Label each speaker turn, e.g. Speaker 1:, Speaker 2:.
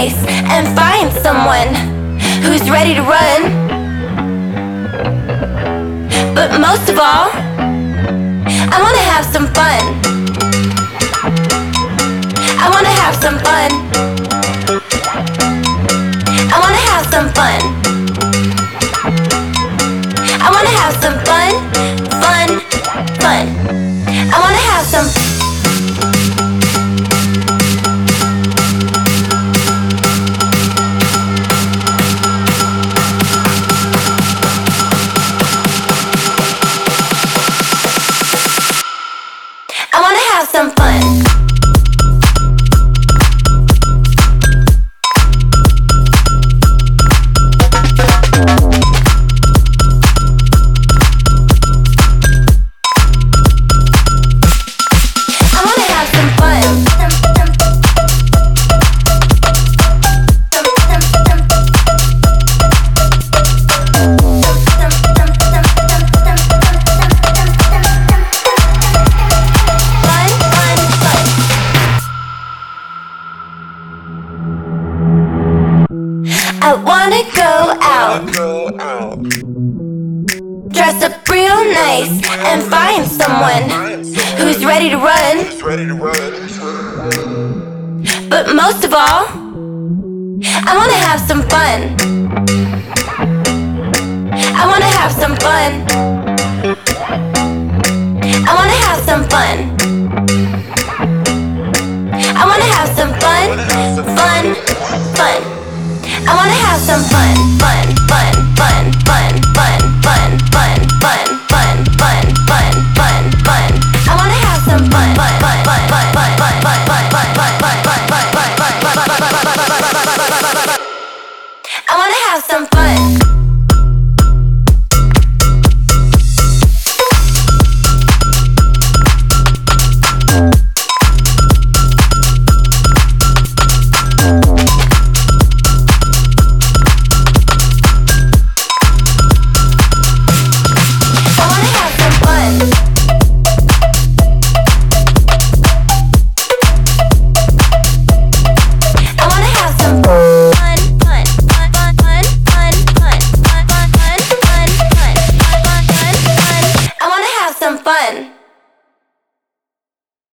Speaker 1: nice and find someone who's ready to run. But most of all, I wanna have some fun. I wanna have some fun. I wanna have some fun. I wanna have some fun, fun, fun. I wanna have some. I wanna have some fun. I wanna go out, dress up real nice and find someone who's ready to run. But most of all, I wanna have some fun. I wanna have some fun. I wanna have some fun. I wanna have some fun, fun, fun. I wanna have some fun, fun.